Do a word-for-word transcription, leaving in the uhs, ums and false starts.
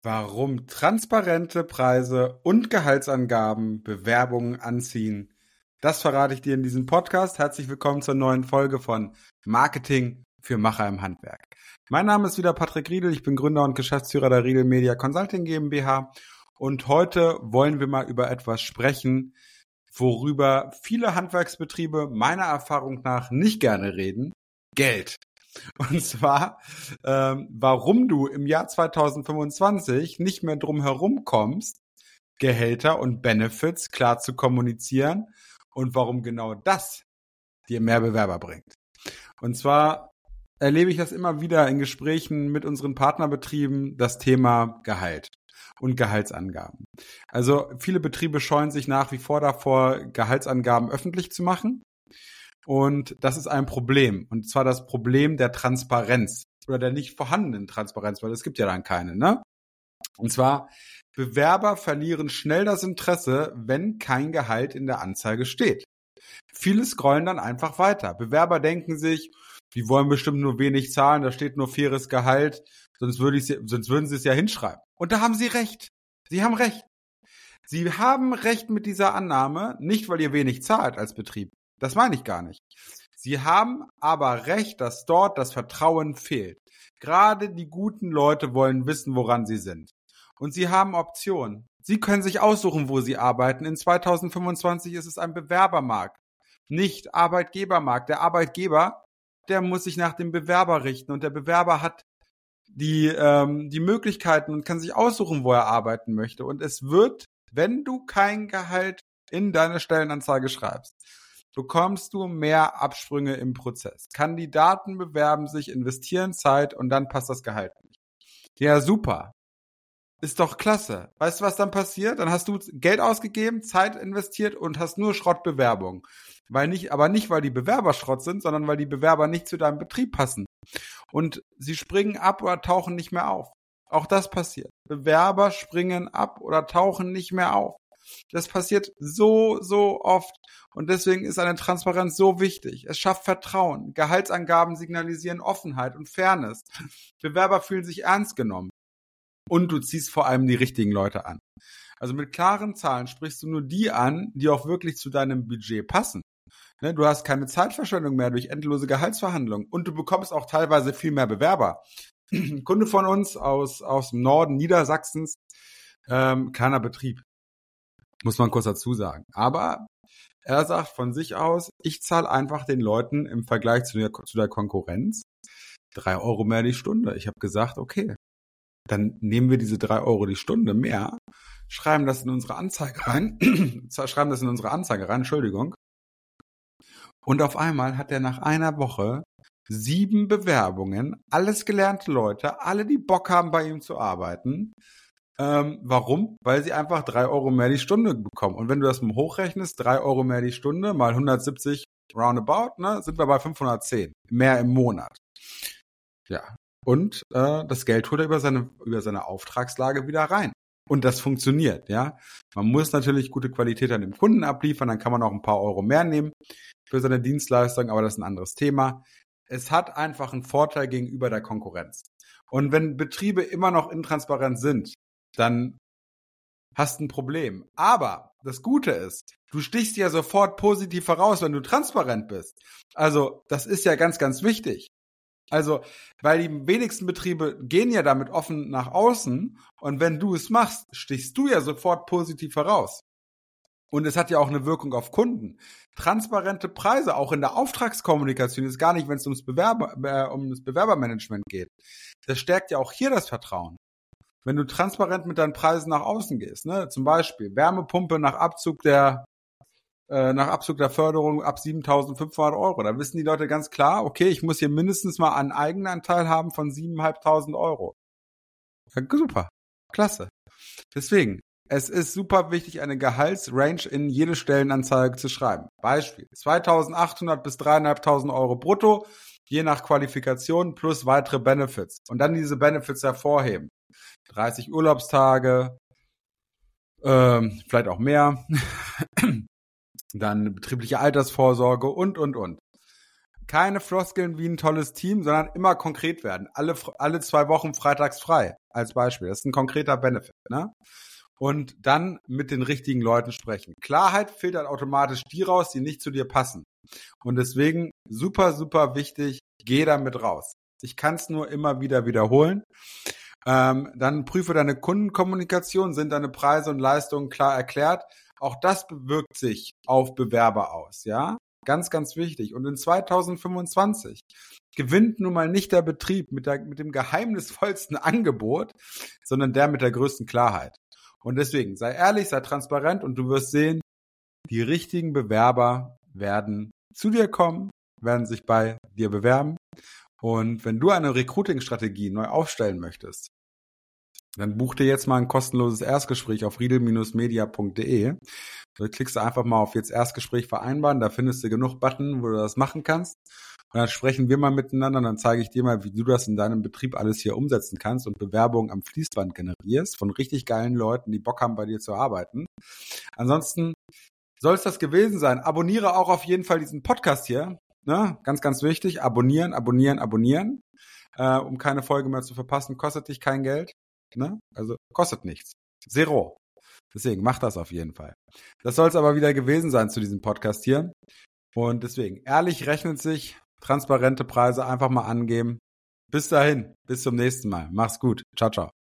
Warum transparente Preise und Gehaltsangaben Bewerbungen anziehen, das verrate ich dir in diesem Podcast. Herzlich willkommen zur neuen Folge von Marketing für Macher im Handwerk. Mein Name ist wieder Patrick Riedel, ich bin Gründer und Geschäftsführer der Riedel Media Consulting GmbH und heute wollen wir mal über etwas sprechen, worüber viele Handwerksbetriebe meiner Erfahrung nach nicht gerne reden: Geld. Und zwar, ähm, warum du im Jahr zwanzig fünfundzwanzig nicht mehr drum herum kommst, Gehälter und Benefits klar zu kommunizieren und warum genau das dir mehr Bewerber bringt. Und zwar erlebe ich das immer wieder in Gesprächen mit unseren Partnerbetrieben, das Thema Gehalt und Gehaltsangaben. Also viele Betriebe scheuen sich nach wie vor davor, Gehaltsangaben öffentlich zu machen. Und das ist ein Problem. Und zwar das Problem der Transparenz oder der nicht vorhandenen Transparenz, weil es gibt ja dann keine, ne? Und zwar, Bewerber verlieren schnell das Interesse, wenn kein Gehalt in der Anzeige steht. Viele scrollen dann einfach weiter. Bewerber denken sich, die wollen bestimmt nur wenig zahlen, da steht nur faires Gehalt, sonst, würde ich, sonst würden sie es ja hinschreiben. Und da haben sie recht. Sie haben recht. Sie haben recht mit dieser Annahme, nicht weil ihr wenig zahlt als Betrieb. Das meine ich gar nicht. Sie haben aber recht, dass dort das Vertrauen fehlt. Gerade die guten Leute wollen wissen, woran sie sind. Und sie haben Optionen. Sie können sich aussuchen, wo sie arbeiten. In zwanzig fünfundzwanzig ist es ein Bewerbermarkt, nicht Arbeitgebermarkt. Der Arbeitgeber, der muss sich nach dem Bewerber richten. Und der Bewerber hat die, ähm, die Möglichkeiten und kann sich aussuchen, wo er arbeiten möchte. Und es wird, wenn du kein Gehalt in deine Stellenanzeige schreibst, bekommst du mehr Absprünge im Prozess. Kandidaten bewerben sich, investieren Zeit und dann passt das Gehalt nicht. Ja, super. Ist doch klasse. Weißt du, was dann passiert? Dann hast du Geld ausgegeben, Zeit investiert und hast nur Schrottbewerbungen. Weil nicht, aber nicht, weil die Bewerber Schrott sind, sondern weil die Bewerber nicht zu deinem Betrieb passen. Und sie springen ab oder tauchen nicht mehr auf. Auch das passiert. Bewerber springen ab oder tauchen nicht mehr auf. Das passiert so, so oft. Und deswegen ist eine Transparenz so wichtig. Es schafft Vertrauen. Gehaltsangaben signalisieren Offenheit und Fairness. Bewerber fühlen sich ernst genommen. Und du ziehst vor allem die richtigen Leute an. Also mit klaren Zahlen sprichst du nur die an, die auch wirklich zu deinem Budget passen. Ne, du hast keine Zeitverschwendung mehr durch endlose Gehaltsverhandlungen. Und du bekommst auch teilweise viel mehr Bewerber. Ein Kunde von uns aus, aus dem Norden Niedersachsens, ähm, kleiner Betrieb. Muss man kurz dazu sagen. Aber er sagt von sich aus, ich zahle einfach den Leuten im Vergleich zu der, zu der Konkurrenz drei Euro mehr die Stunde. Ich habe gesagt, okay, dann nehmen wir diese drei Euro die Stunde mehr, schreiben das in unsere Anzeige rein, schreiben das in unsere Anzeige rein, Entschuldigung. Und auf einmal hat er nach einer Woche sieben Bewerbungen, alles gelernte Leute, alle, die Bock haben, bei ihm zu arbeiten. Ähm, warum? Weil sie einfach drei Euro mehr die Stunde bekommen. Und wenn du das mal hochrechnest, drei Euro mehr die Stunde mal hundertsiebzig roundabout, ne, sind wir bei fünfhundertzehn. Mehr im Monat. Ja. Und äh, das Geld holt er über seine, über seine Auftragslage wieder rein. Und das funktioniert, ja. Man muss natürlich gute Qualität an dem Kunden abliefern, dann kann man auch ein paar Euro mehr nehmen für seine Dienstleistung, aber das ist ein anderes Thema. Es hat einfach einen Vorteil gegenüber der Konkurrenz. Und wenn Betriebe immer noch intransparent sind, dann hast du ein Problem. Aber das Gute ist, du stichst ja sofort positiv heraus, wenn du transparent bist. Also das ist ja ganz, ganz wichtig. Also, weil die wenigsten Betriebe gehen ja damit offen nach außen und wenn du es machst, stichst du ja sofort positiv heraus. Und es hat ja auch eine Wirkung auf Kunden. Transparente Preise, auch in der Auftragskommunikation, ist gar nicht, wenn es ums Bewerber, äh, um das Bewerbermanagement geht. Das stärkt ja auch hier das Vertrauen. Wenn du transparent mit deinen Preisen nach außen gehst, ne, zum Beispiel Wärmepumpe nach Abzug der äh, nach Abzug der Förderung ab siebentausendfünfhundert Euro, da wissen die Leute ganz klar, okay, ich muss hier mindestens mal einen Eigenanteil haben von siebentausendfünfhundert Euro. Ja, super, klasse. Deswegen, es ist super wichtig, eine Gehaltsrange in jede Stellenanzeige zu schreiben. Beispiel, zweitausendachthundert bis dreieinhalbtausend Euro brutto, je nach Qualifikation plus weitere Benefits. Und dann diese Benefits hervorheben. dreißig Urlaubstage, ähm, vielleicht auch mehr, dann betriebliche Altersvorsorge und, und, und. Keine Floskeln wie ein tolles Team, sondern immer konkret werden. Alle, alle zwei Wochen freitags frei. als Beispiel. Das ist ein konkreter Benefit, ne? Und dann mit den richtigen Leuten sprechen. Klarheit filtert automatisch die raus, die nicht zu dir passen. Und deswegen super, super wichtig, geh damit raus. Ich kann es nur immer wieder wiederholen. Ähm, dann prüfe deine Kundenkommunikation, sind deine Preise und Leistungen klar erklärt. Auch das bewirkt sich auf Bewerber aus, ja? Ganz, ganz wichtig. Und in zweitausendfünfundzwanzig gewinnt nun mal nicht der Betrieb mit, der, mit dem geheimnisvollsten Angebot, sondern der mit der größten Klarheit. Und deswegen, sei ehrlich, sei transparent und du wirst sehen, die richtigen Bewerber werden zu dir kommen, werden sich bei dir bewerben. Und wenn du eine Recruiting-Strategie neu aufstellen möchtest, dann buch dir jetzt mal ein kostenloses Erstgespräch auf riedel Bindestrich media Punkt de. Da klickst du einfach mal auf jetzt Erstgespräch vereinbaren, da findest du genug Button, wo du das machen kannst. Und dann sprechen wir mal miteinander, dann zeige ich dir mal, wie du das in deinem Betrieb alles hier umsetzen kannst und Bewerbungen am Fließband generierst von richtig geilen Leuten, die Bock haben, bei dir zu arbeiten. Ansonsten soll es das gewesen sein. Abonniere auch auf jeden Fall diesen Podcast hier. Ne? Ganz, ganz wichtig. Abonnieren, abonnieren, abonnieren. Äh, um keine Folge mehr zu verpassen. Kostet dich kein Geld. Ne? Also kostet nichts. Zero. Deswegen mach das auf jeden Fall. Das soll es aber wieder gewesen sein zu diesem Podcast hier. Und deswegen, ehrlich rechnet sich, transparente Preise einfach mal angeben. Bis dahin, bis zum nächsten Mal. Mach's gut. Ciao, ciao.